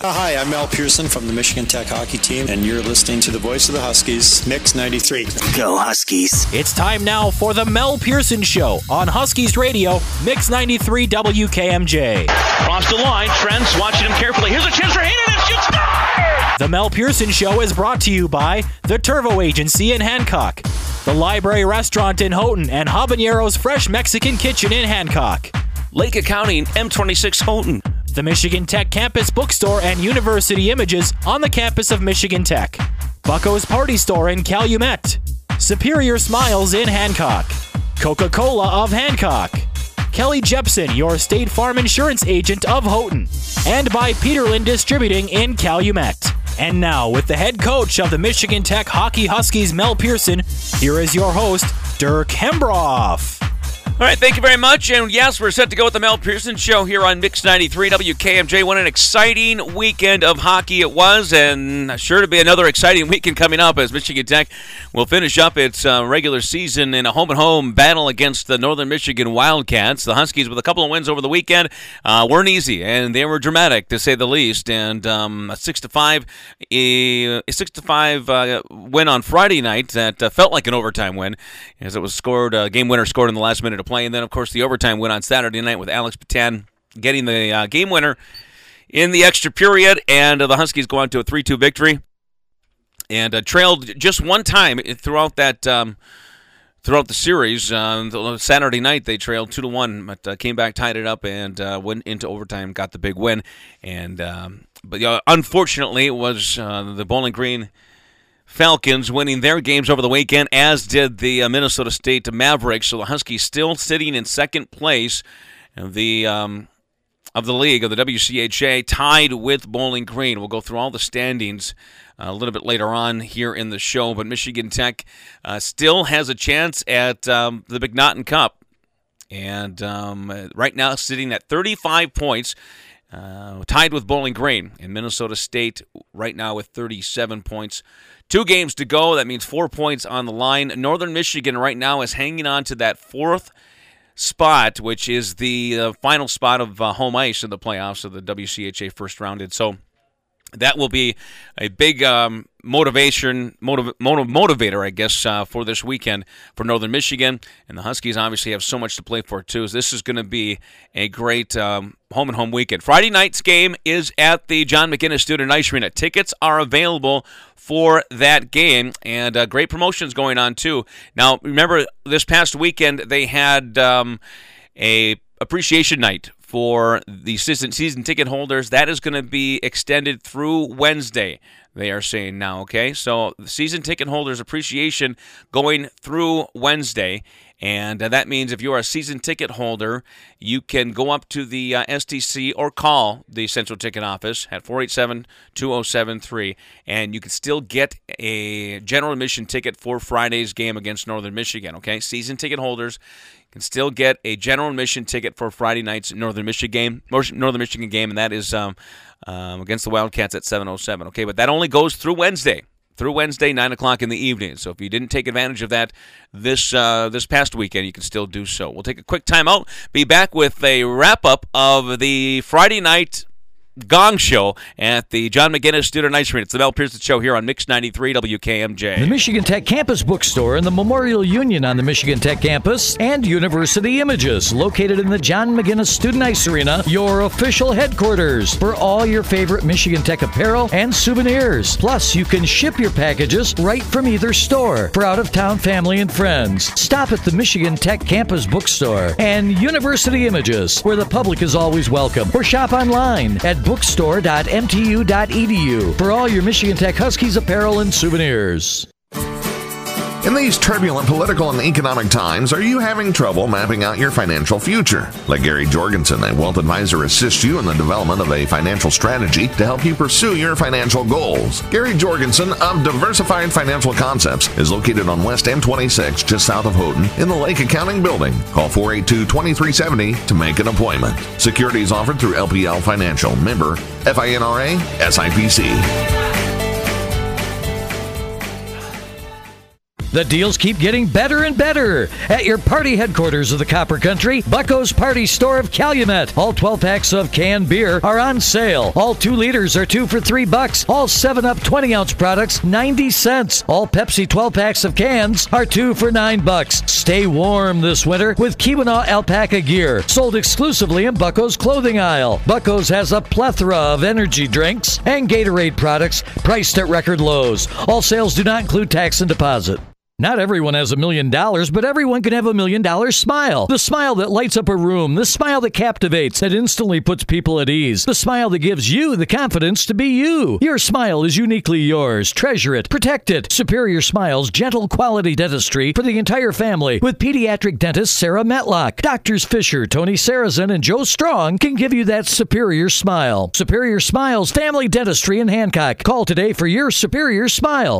Hi, I'm Mel Pearson from the Michigan Tech hockey team, and you're listening to the voice of the Huskies, Mix 93. Go Huskies. It's time now for the Mel Pearson Show on Huskies Radio, Mix 93 WKMJ. Cross the line, Trent's watching him carefully. Here's a chance for Hayden, and shoots! The Mel Pearson Show is brought to you by the Turvo Agency in Hancock, the Library Restaurant in Houghton, and Habanero's Fresh Mexican Kitchen in Hancock. Lake Accounting, M26 Houghton. The Michigan Tech Campus Bookstore and University Images on the campus of Michigan Tech. Bucko's Party Store in Calumet. Superior Smiles in Hancock. Coca-Cola of Hancock. Kelly Jepson, your State Farm Insurance Agent of Houghton. And by Peterlin Distributing in Calumet. And now, with the head coach of the Michigan Tech Hockey Huskies, Mel Pearson, here is your host, Dirk Hembroff. All right, thank you very much. And yes, we're set to go with the Mel Pearson Show here on Mix 93 WKMJ. What an exciting weekend of hockey it was, and sure to be another exciting weekend coming up as Michigan Tech will finish up its regular season in a home-and-home battle against the Northern Michigan Wildcats. The Huskies, with a couple of wins over the weekend, weren't easy, and they were dramatic, to say the least. And a 6-5 win on Friday night that felt like an overtime win, as it was scored, game winner scored in the last minute of play. And then, of course, the overtime win on Saturday night with Alex Patan getting the game winner in the extra period. And the Huskies go on to a 3-2 victory and trailed just one time throughout that throughout the series. Saturday night they trailed 2-1, but came back, tied it up, and went into overtime, got the big win. And but unfortunately, it was the Bowling Green Falcons winning their games over the weekend, as did the Minnesota State Mavericks. So the Huskies still sitting in second place of the league, of the WCHA, tied with Bowling Green. We'll go through all the standings a little bit later on here in the show, but Michigan Tech still has a chance at the McNaughton Cup, and right now sitting at 35 points, tied with Bowling Green, and Minnesota State right now with 37 points. 2 games to go. That means 4 points on the line. Northern Michigan right now is hanging on to that 4th spot, which is the final spot of home ice in the playoffs of the WCHA first round. And so that will be a big motivator, I guess, for this weekend for Northern Michigan. And the Huskies obviously have so much to play for, too. So this is going to be a great home-and-home weekend. Friday night's game is at the John McGinnis Student Ice Arena. Tickets are available for that game, and great promotions going on, too. Now, remember, this past weekend they had a appreciation night for the season ticket holders. That is going to be extended through Wednesday, they are saying now, okay? So the season ticket holders appreciation going through Wednesday, and that means if you are a season ticket holder, you can go up to the STC or call the Central Ticket Office at 487-2073, and you can still get a general admission ticket for Friday's game against Northern Michigan, okay? Season ticket holders can still get a general admission ticket for Friday night's Northern Michigan game, and that is against the Wildcats at 7:07. Okay, but that only goes through Wednesday, 9 o'clock in the evening. So if you didn't take advantage of that this past weekend, you can still do so. We'll take a quick time out, be back with a wrap-up of the Friday night Gong Show at the John McGinnis Student Ice Arena. It's the Mel Pearson Show here on Mix 93 WKMJ. The Michigan Tech Campus Bookstore and the Memorial Union on the Michigan Tech campus, and University Images, located in the John McGinnis Student Ice Arena, your official headquarters for all your favorite Michigan Tech apparel and souvenirs. Plus, you can ship your packages right from either store for out-of-town family and friends. Stop at the Michigan Tech Campus Bookstore and University Images, where the public is always welcome, or shop online at bookstore.mtu.edu for all your Michigan Tech Huskies apparel and souvenirs. In these turbulent political and economic times, are you having trouble mapping out your financial future? Let Gary Jorgensen, a wealth advisor, assist you in the development of a financial strategy to help you pursue your financial goals. Gary Jorgensen of Diversified Financial Concepts is located on West M26, just south of Houghton, in the Lake Accounting Building. Call 482-2370 to make an appointment. Securities offered through LPL Financial, member FINRA, SIPC. The deals keep getting better and better. At your party headquarters of the Copper Country, Bucko's Party Store of Calumet. All 12-packs of canned beer are on sale. All 2 liters are 2 for $3. All 7-Up 20-ounce products, 90 cents. All Pepsi 12-packs of cans are 2 for $9. Stay warm this winter with Keweenaw alpaca gear, sold exclusively in Bucko's clothing aisle. Bucko's has a plethora of energy drinks and Gatorade products priced at record lows. All sales do not include tax and deposit. Not everyone has $1 million, but everyone can have $1 million smile. The smile that lights up a room. The smile that captivates, that instantly puts people at ease. The smile that gives you the confidence to be you. Your smile is uniquely yours. Treasure it. Protect it. Superior Smiles, gentle quality dentistry for the entire family with pediatric dentist Sarah Metlock. Doctors Fisher, Tony Sarazin, and Joe Strong can give you that superior smile. Superior Smiles Family Dentistry in Hancock. Call today for your superior smile.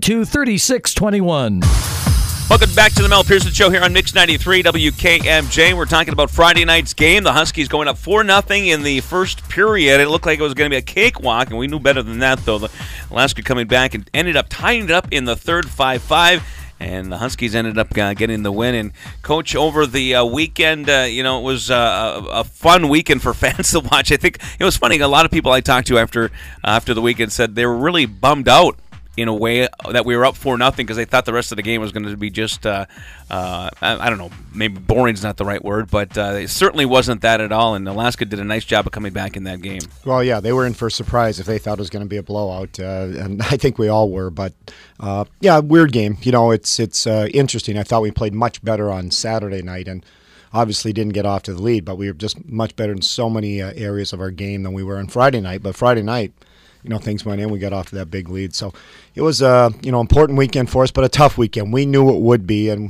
482-3621. Welcome back to the Mel Pearson Show here on Mix 93 WKMJ. We're talking about Friday night's game. The Huskies going up 4-0 in the first period. It looked like it was going to be a cakewalk, and we knew better than that, though. The Alaska coming back and ended up tying it up in the third 5-5. And the Huskies ended up getting the win. And, Coach, over the weekend, it was a fun weekend for fans to watch. I think it was funny. A lot of people I talked to after the weekend said they were really bummed out in a way that we were up 4-0 because they thought the rest of the game was going to be just, I don't know, maybe boring's not the right word, but it certainly wasn't that at all, and Alaska did a nice job of coming back in that game. Well, yeah, they were in for a surprise if they thought it was going to be a blowout, and I think we all were, but yeah, weird game. It's interesting. I thought we played much better on Saturday night, and obviously didn't get off to the lead, but we were just much better in so many areas of our game than we were on Friday night, but Friday night, things went in. We got off to that big lead. So it was important weekend for us, but a tough weekend. We knew it would be, and,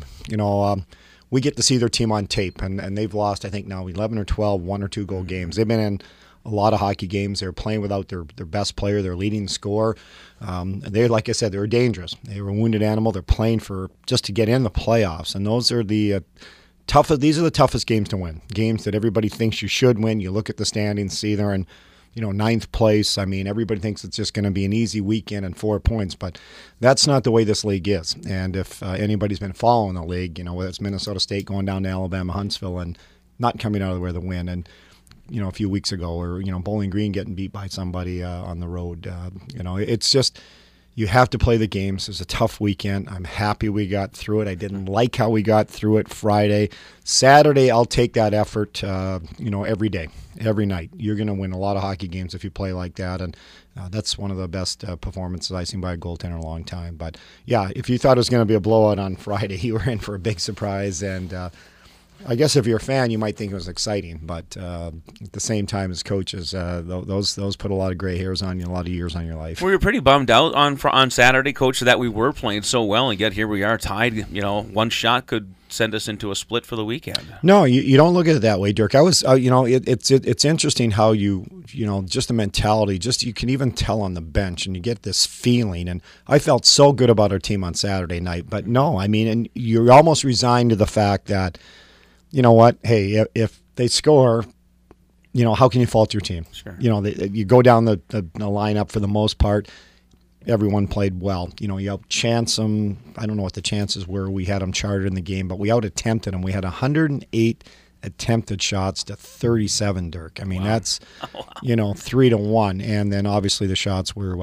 we get to see their team on tape, and they've lost, I think, now 11 or 12 1- or 2-goal games. They've been in a lot of hockey games. They're playing without their best player, their leading scorer. They, like I said, they were dangerous. They were a wounded animal. They're playing for just to get in the playoffs, and those are the toughest. These are the toughest games to win, games that everybody thinks you should win. You look at the standings, see they're in ninth place. I mean, everybody thinks it's just going to be an easy weekend and 4 points, but that's not the way this league is. And if anybody's been following the league, whether it's Minnesota State going down to Alabama, Huntsville, and not coming out of there the win, and a few weeks ago, or Bowling Green getting beat by somebody on the road, it's just. You have to play the games. It was a tough weekend. I'm happy we got through it. I didn't like how we got through it Friday. Saturday, I'll take that effort, every day, every night. You're going to win a lot of hockey games if you play like that, and that's one of the best performances I've seen by a goaltender in a long time. But, yeah, if you thought it was going to be a blowout on Friday, you were in for a big surprise, and I guess if you're a fan, you might think it was exciting, but at the same time as coaches, those put a lot of gray hairs on you, a lot of years on your life. We were pretty bummed out on Saturday, Coach, that we were playing so well, and yet here we are tied. One shot could send us into a split for the weekend. No, you don't look at it that way, Dirk. I was, it's interesting how just the mentality. Just you can even tell on the bench, and you get this feeling. And I felt so good about our team on Saturday night, but no, and you're almost resigned to the fact that. You know what? Hey, if they score, how can you fault your team? Sure. You go down the lineup for the most part. Everyone played well. You out-chance them. I don't know what the chances were. We had them charted in the game, but we out-attempted them. We had 108 attempted shots to 37, Dirk. I mean, wow. That's, 3-1. And then obviously the shots were,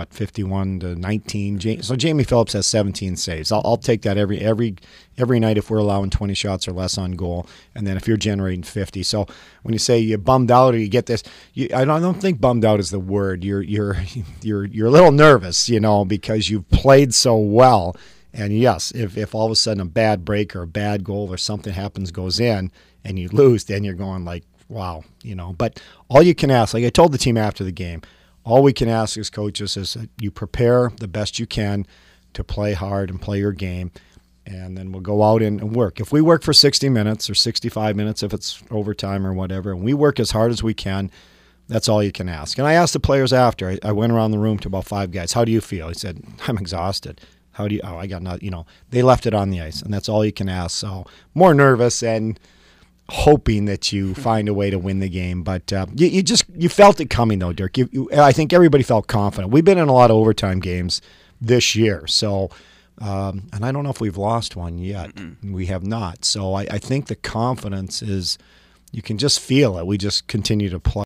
51-19. So Jamie Phillips has 17 saves. I'll take that every night if we're allowing 20 shots or less on goal. And then if you're generating 50. So when you say you're bummed out or you get this, I don't think bummed out is the word. You're a little nervous, because you've played so well. And yes, if all of a sudden a bad break or a bad goal or something happens, goes in, and you lose, then you're going like, wow, But all you can ask, like I told the team after the game, all we can ask as coaches is that you prepare the best you can to play hard and play your game, and then we'll go out and work. If we work for 60 minutes or 65 minutes, if it's overtime or whatever, and we work as hard as we can, that's all you can ask. And I asked the players after. I went around the room to about 5 guys. How do you feel? He said, I'm exhausted. How do you? Oh, I got not. They left it on the ice, and that's all you can ask. So more nervous and hoping that you find a way to win the game, but you felt it coming though, Dirk. I think everybody felt confident. We've been in a lot of overtime games this year, so And I don't know if we've lost one yet. We have not. So I think the confidence is, you can just feel it. We just continue to play.